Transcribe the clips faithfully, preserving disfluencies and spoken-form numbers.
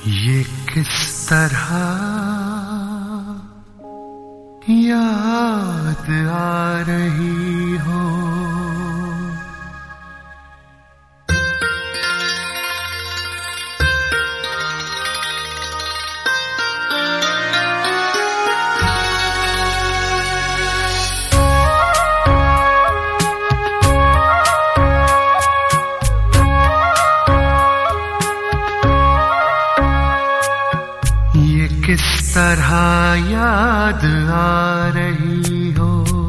ये किस तरह याद आ रही हो, किस तरह याद आ रही हो,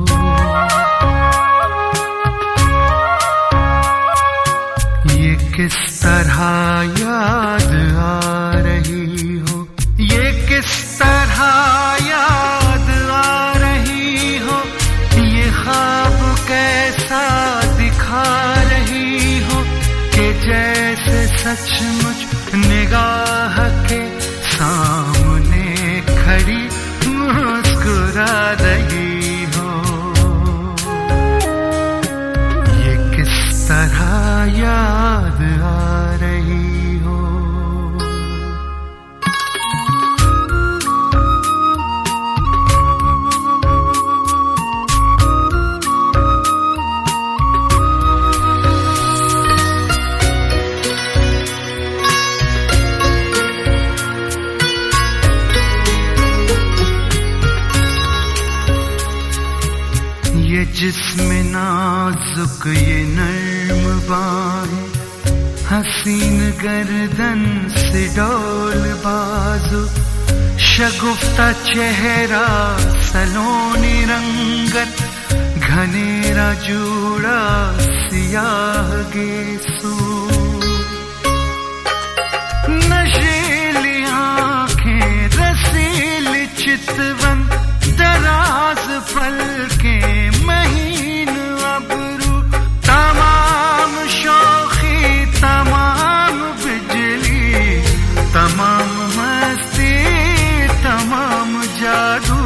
ये किस तरह याद आ रही हो, ये किस तरह याद आ रही हो, ये ख्वाब कैसा दिखा रही हो कि जैसे सचमुच निगाह के सामने खड़ी मुस्कुरा रही हो। ये किस तरह याद आ रही हो। ये जिस्म नाजुक ये नर्म बाहें, हसीन गर्दन से डोल बाजू, शगुफ्ता चेहरा सलोनी रंगत, घनेरा जूड़ा सियाह गेसू, नशीली आंखें रसीली चितवन, दराज पलके महीन अबरू, तमाम शौखी तमाम बिजली, तमाम मस्ती तमाम जादू,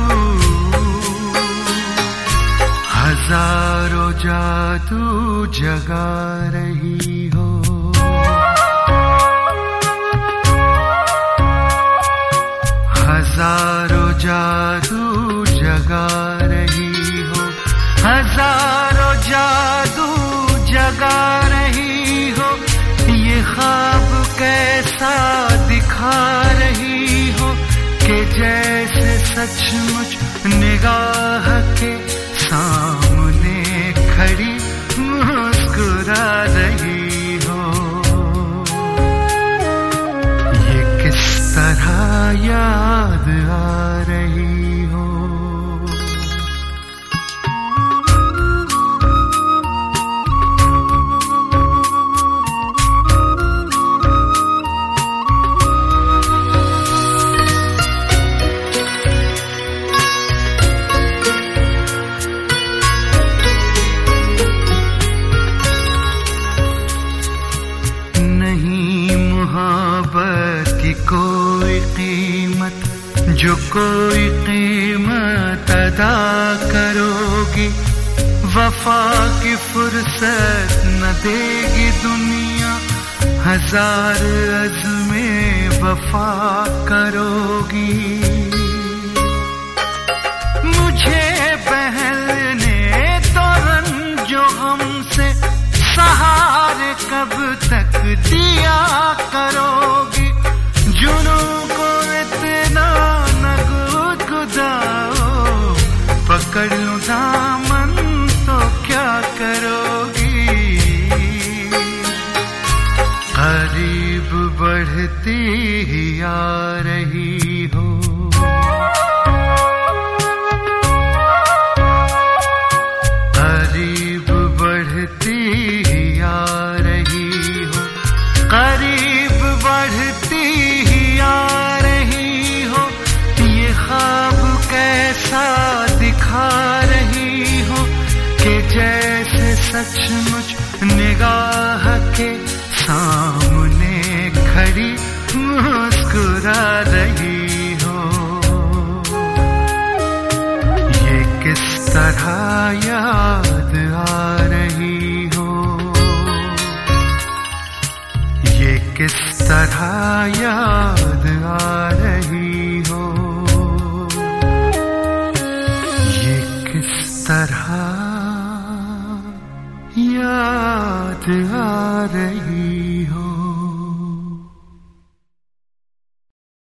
हजारों जादू जगा रही हो। हजारों जादू जगा रही हो, हजारों जादू जगा रही हो, ये ख्वाब कैसा दिखा रही हो कि जैसे सचमुच निगाह के सामने खड़ी मुस्कुरा रही हो। ये किस तरह याद आ रही हो। नहीं मोहब्बत की कोई कीमत जो कोई कीमत अदा करोगी, वफा की फुर्सत न देगी दुनिया, हजार अज़्मे वफा करोगी। मुझे बहलने तो रंजो हमसे सहारे कब तक दिया करोगी, जुनू को इतना न गुदगुदाओ, पकड़ लूं दामन तो क्या करोगी। करीब बढ़ती ही आ रही हो, करीब बढ़ती ही आ रही हो, करीब बढ़ती ही आ रही हो, ये ख्वाब कैसा दिखा रही हो कि जैसे सचमुच निगाह के सामने खड़ी मुस्कुरा रही हो। ये किस तरह याद आ रही हो, ये किस तरह याद आ रही हो, ये किस तरह याद आ रही